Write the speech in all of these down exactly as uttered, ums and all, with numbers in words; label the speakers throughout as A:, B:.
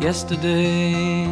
A: yesterday.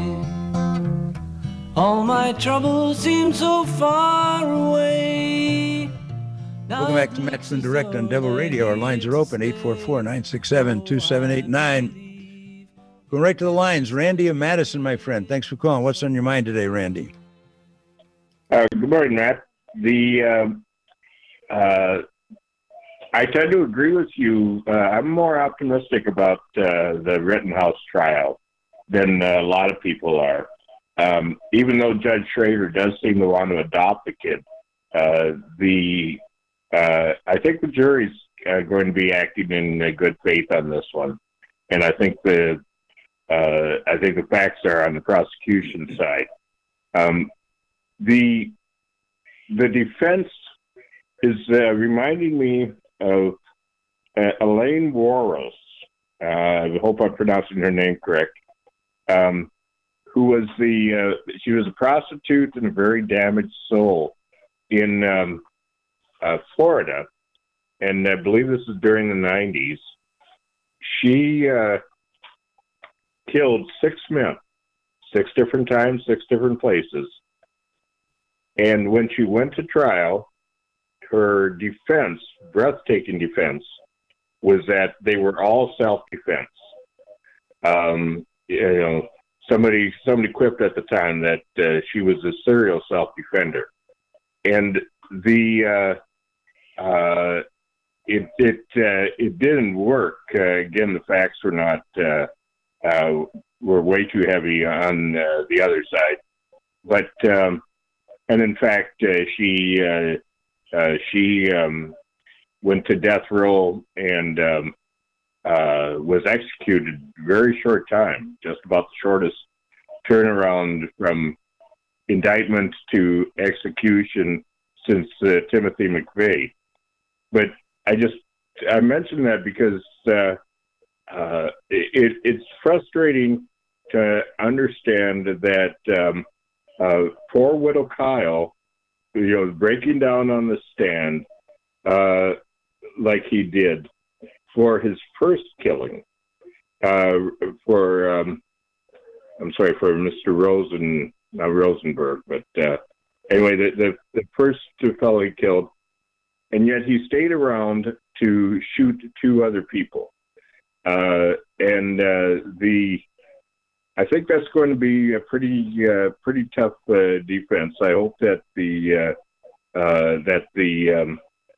A: All my troubles seem so far away.
B: Welcome back to Matt Flynn Direct on Devil Radio. Our lines are open, eight four four, nine six seven, two seven eight nine. Going right to the lines. Randy of Madison, my friend. Thanks for calling. What's on your mind today, Randy?
C: Uh, good morning, Matt. The um, uh, I tend to agree with you. Uh, I'm more optimistic about uh, the Rittenhouse trial than uh, a lot of people are. Um, even though Judge Schrader does seem to want to adopt the kid, uh, the uh, I think the jury's uh, going to be acting in uh, good faith on this one, and I think the uh, I think the facts are on the prosecution side. Um, the the defense is uh, reminding me of uh, Elaine Warros. Uh, I hope I'm pronouncing her name correct. Um, who was the, uh, she was a prostitute and a very damaged soul in um, uh, Florida. And I believe this is during the nineties. She uh, killed six men, six different times, six different places. And when she went to trial, her defense, breathtaking defense, was that they were all self-defense. Um, you know, somebody somebody quipped at the time that uh, she was a serial self-defender, and the uh, uh, it it uh, it didn't work. Uh, again, the facts were not uh, uh, were way too heavy on uh, the other side, but um, and in fact, uh, she. Uh, Uh, she um, went to death row and um, uh, was executed very short time, just about the shortest turnaround from indictment to execution since uh, Timothy McVeigh. But I just, I mentioned that because uh, uh, it, it's frustrating to understand that um, uh, poor widow Kyle, you know, breaking down on the stand uh, like he did for his first killing, uh, for, um, I'm sorry, for Mister Rosen, not Rosenberg, but uh, anyway, the, the, the first fellow he killed, and yet he stayed around to shoot two other people. Uh, and uh, the I think that's going to be a pretty, uh, pretty tough uh, defense. I hope that the uh, uh, that the um,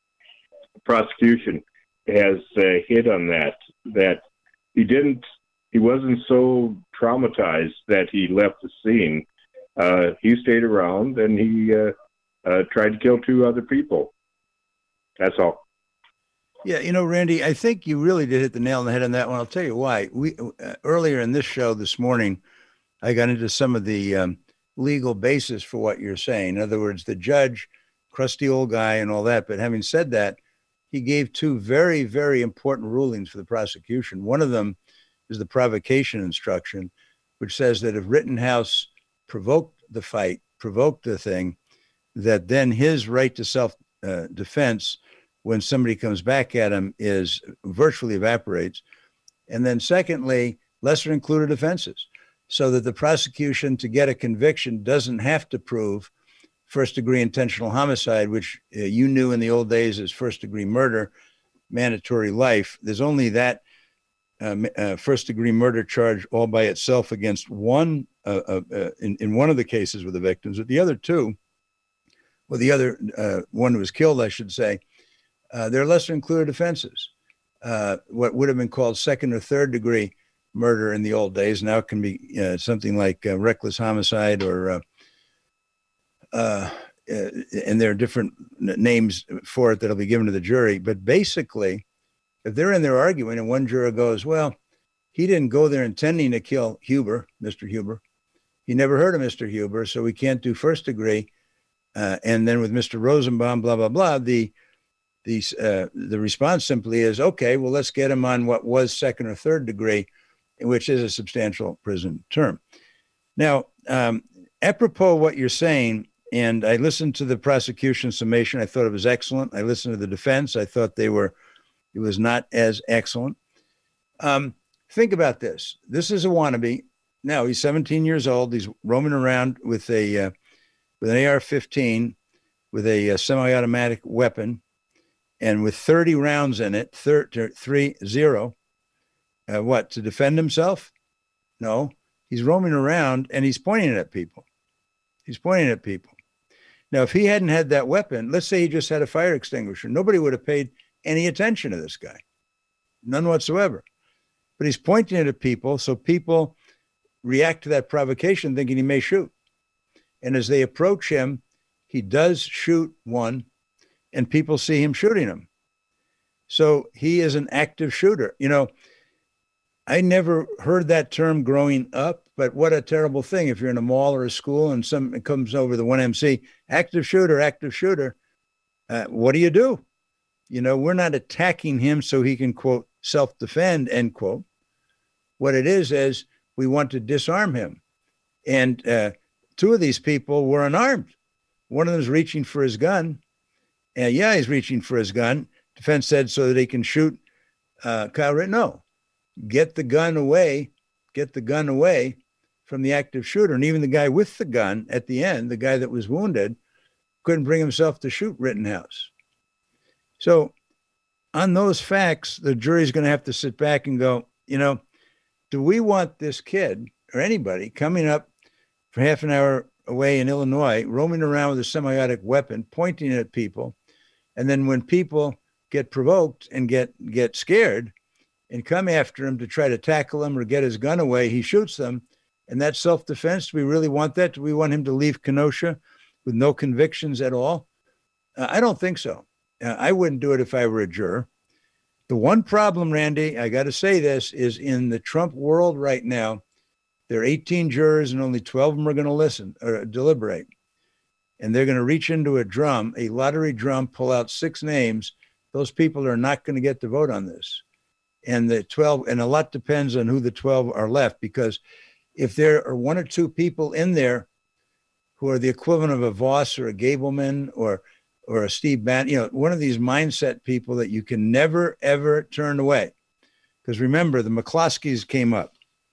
C: prosecution has uh, hit on that. That he didn't, he wasn't so traumatized that he left the scene. Uh, he stayed around and he uh, uh, tried to kill two other people. That's all.
B: Yeah, you know, Randy, I think you really did hit the nail on the head on that one. I'll tell you why. We uh, earlier in this show this morning, I got into some of the um, legal basis for what you're saying. In other words, the judge, crusty old guy and all that. But having said that, he gave two very, very important rulings for the prosecution. One of them is the provocation instruction, which says that if Rittenhouse provoked the fight, provoked the thing, that then his right to self-defense uh, when somebody comes back at him is virtually evaporates. And then secondly, lesser included offenses, so that the prosecution to get a conviction doesn't have to prove first degree intentional homicide, which uh, you knew in the old days as first degree murder, mandatory life. There's only that uh, uh, first degree murder charge all by itself against one, uh, uh, uh, in, in one of the cases with the victims. But the other two, well, the other uh, one who was killed, I should say, Uh, they're lesser included offenses. Uh, what would have been called second or third degree murder in the old days now can be uh, something like uh, reckless homicide or, uh, uh, uh, and there are different names for it that'll be given to the jury. But basically, if they're in there arguing and one juror goes, well, he didn't go there intending to kill Huber, Mister Huber. He never heard of Mister Huber, so we can't do first degree. Uh, and then with Mister Rosenbaum, blah, blah, blah, the The, uh, the response simply is, okay, well, let's get him on what was second or third degree, which is a substantial prison term. Now, um, apropos what you're saying, and I listened to the prosecution summation. I thought it was excellent. I listened to the defense. I thought they were, it was not as excellent. Um, think about this. This is a wannabe. Now he's seventeen years old. He's roaming around with a uh, with an A R fifteen, with a, a semi-automatic weapon, and with thirty rounds in it, thir- three zero. Uh, what, to defend himself? No, he's roaming around and he's pointing it at people. He's pointing at people. Now, if he hadn't had that weapon, let's say he just had a fire extinguisher, nobody would have paid any attention to this guy, none whatsoever. But he's pointing it at people, so people react to that provocation thinking he may shoot. And as they approach him, he does shoot one, and people see him shooting him. So he is an active shooter. You know, I never heard that term growing up, but what a terrible thing if you're in a mall or a school and something comes over the one M C, active shooter, active shooter. Uh, what do you do? You know, we're not attacking him so he can, quote, self-defend, end quote. What it is, is we want to disarm him. And uh, two of these people were unarmed. One of them is reaching for his gun. And yeah, he's reaching for his gun. Defense said so that he can shoot uh, Kyle Rittenhouse. No, get the gun away, get the gun away from the active shooter. And even the guy with the gun at the end, the guy that was wounded, couldn't bring himself to shoot Rittenhouse. So on those facts, the jury's going to have to sit back and go, you know, do we want this kid or anybody coming up for half an hour away in Illinois, roaming around with a semi-automatic weapon, pointing at people, and then when people get provoked and get, get scared and come after him to try to tackle him or get his gun away, he shoots them, and that's self-defense? Do we really want that? Do we want him to leave Kenosha with no convictions at all? Uh, I don't think so. Uh, I wouldn't do it if I were a juror. The one problem, Randy, I got to say this, is in the Trump world right now, there are eighteen jurors and only twelve of them are going to listen or deliberate. And they're going to reach into a drum, a lottery drum, pull out six names. Those people are not going to get to vote on this. And the twelve, and a lot depends on who the twelve are left, because if there are one or two people in there who are the equivalent of a Voss or a Gableman or or a Steve Bannon, you know, one of these mindset people that you can never, ever turn away. Because remember, the McCloskeys came up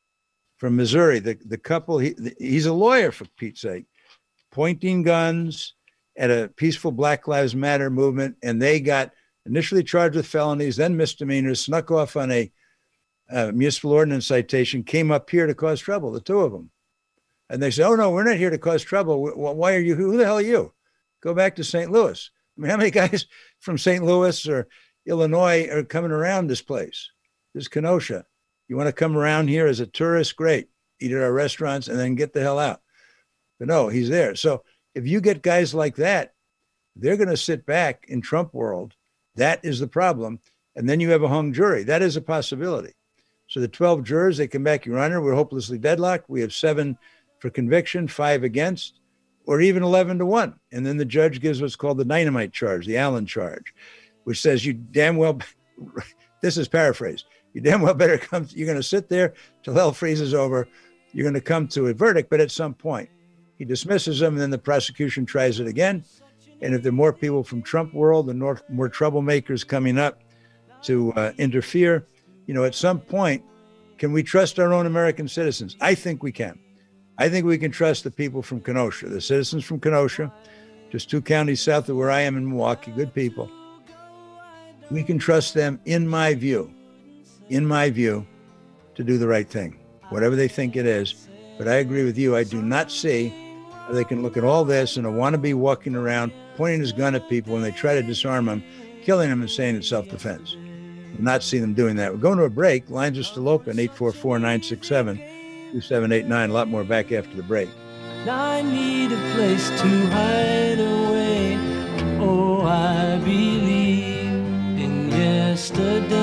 B: from Missouri. The, the couple, he, he's a lawyer, for Pete's sake, pointing guns at a peaceful Black Lives Matter movement. And they got initially charged with felonies, then misdemeanors, snuck off on a uh, municipal ordinance citation, came up here to cause trouble, the two of them. And they say, oh, no, we're not here to cause trouble. Why are you? Who the hell are you? Go back to Saint Louis. I mean, how many guys from Saint Louis or Illinois are coming around this place? This is Kenosha. You want to come around here as a tourist? Great. Eat at our restaurants and then get the hell out. But no, he's there. So if you get guys like that, they're going to sit back in Trump world. That is the problem. And then you have a hung jury. That is a possibility. So the twelve jurors, they come back, Your Honor, we're hopelessly deadlocked. We have seven for conviction, five against, or even eleven to one. And then the judge gives what's called the dynamite charge, the Allen charge, which says you damn well, this is paraphrased, you damn well better come, you're going to sit there till hell freezes over. You're going to come to a verdict, but at some point he dismisses them, and then the prosecution tries it again. And if there are more people from Trump world and more, more troublemakers coming up to uh, interfere, you know, at some point, can we trust our own American citizens? I think we can. I think we can trust the people from Kenosha, the citizens from Kenosha, just two counties south of where I am in Milwaukee, good people. We can trust them, in my view, in my view, to do the right thing, whatever they think it is. But I agree with you. I do not see how they can look at all this and a wannabe walking around, pointing his gun at people when they try to disarm them, killing them and saying it's self-defense. Not see them doing that. We're going to a break. Lines are still open, eight four four, nine six seven, two seven eight nine. A lot more back after the break.
A: I need a place to hide away. Oh, I believe in yesterday.